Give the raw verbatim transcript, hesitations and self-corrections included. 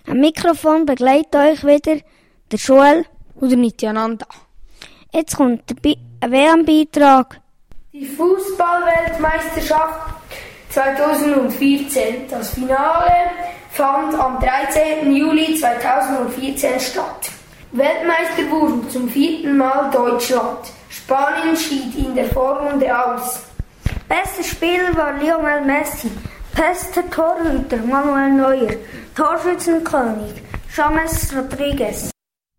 Am Mikrofon begleitet euch wieder der Joel und der Nityananda. Jetzt kommt ein W M-Beitrag. Die Fußball-Weltmeisterschaft zweitausendvierzehn. Das Finale fand am dreizehnten Juli zweitausendvierzehn statt. Weltmeister wurden zum vierten Mal Deutschland. Spanien schied in der Vorrunde aus. Bester Spieler war Lionel Messi. Bester Torhüter Manuel Neuer. Torschützenkönig James Rodriguez.